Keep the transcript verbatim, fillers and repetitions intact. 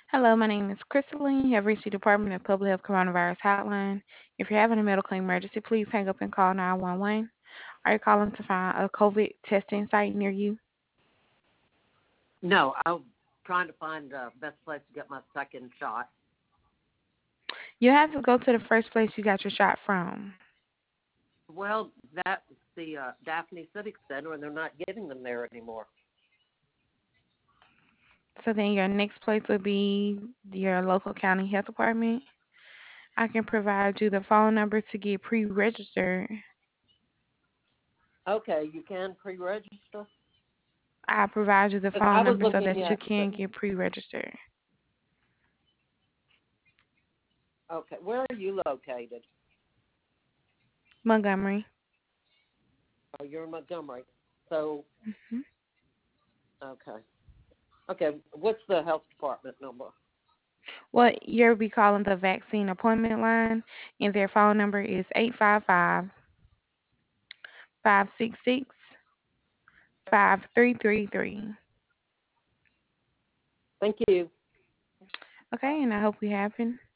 Hello, my name is Crystalline. You have reached the Department of Public Health Coronavirus Hotline. If you're having a medical emergency, please hang up and call nine one one. Are you calling to find a COVID testing site near you? No, I'm trying to find the best place to get my second shot. You have to go to the first place you got your shot from. Well, that's the uh, Daphne Civic Center, and they're not getting them there anymore. So then your next place would be your local county health department. I can provide you the phone number to get pre-registered. Okay, you can pre-register. I'll provide you the Because I phone was number so looking that you at the. can get pre-registered. Okay, where are you located? Montgomery. Oh, you're in Montgomery. So, Mhm. okay. Okay, what's the health department number? Well, you'll be calling the vaccine appointment line, and their phone number is eight five five, five six six, five three three three. Thank you. Okay, and I hope we happen.